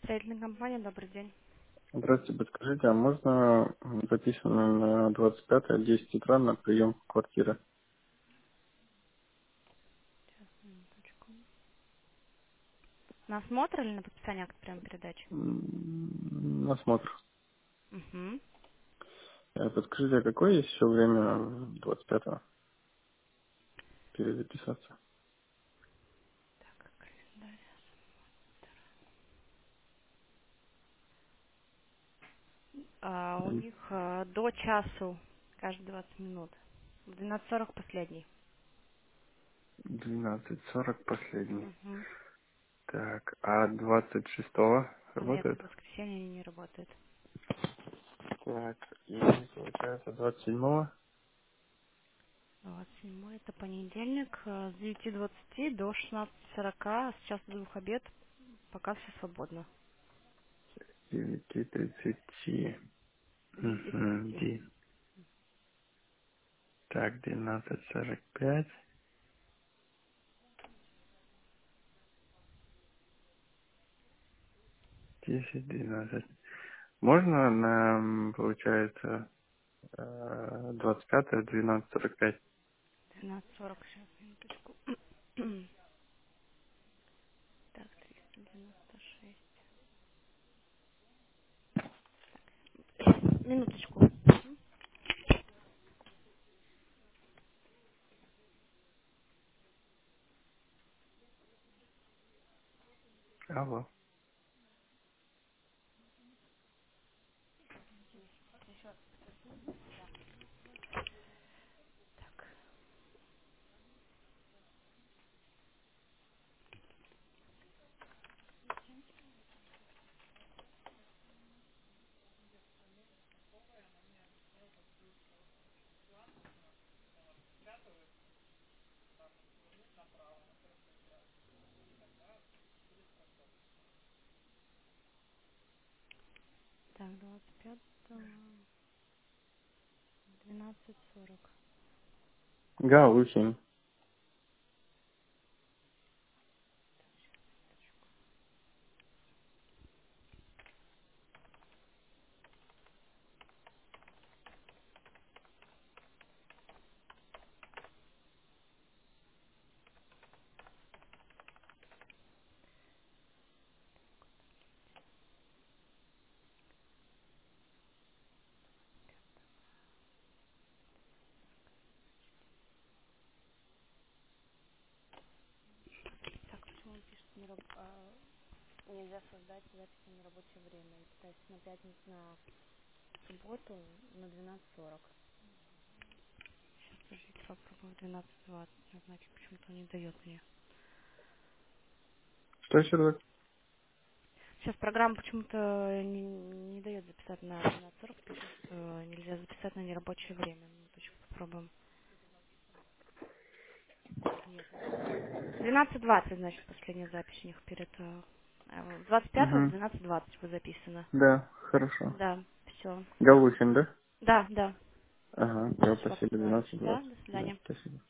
Строительная компания, добрый день. Здравствуйте, подскажите, а можно записано на 25 10 утра на прием квартиры? Сейчас, минуточку. На осмотр или на подписание акта прямо передачи? На осмотр. Угу. Подскажите, а какое есть еще время 25-го перезаписаться? У них до часу каждые 20 минут. В 12:40 последний. 12:40 последний. Угу. Так, а 26-го Нет, работает? в воскресенье они не работают. Так, и получается 27-го? 27 это понедельник, с 9:20 до 16:40, с часу до 2 обед, пока все свободно. 9:30. 9:30. Так, 12:45. 10:12. Можно на, получается, 25 12:45? 12:40, сейчас, минуточку. Так, 396. Минуточку. Алло. Так, 25-го, 12:40. Галухин. Так, почему он пишет, нельзя создать запись на нерабочее время? Я пытаюсь на пятницу, на субботу на 12:40. Сейчас, подождите, попробую в 12:20 назначить. Почему-то он не дает мне. Что еще раз? Сейчас программа почему-то не дает записать на 12:40. Пишет, что нельзя записать на нерабочее время. Минуточку, попробуем. Нет, нет. 12:20, значит, последняя запись у них перед... 25-го в Угу. 12:20 вы записаны. Да, хорошо. Да, все. Галухин, да? Да, да. Ага, все, Сейчас спасибо, попробую. Да, 12:20. до Да, свидания. спасибо.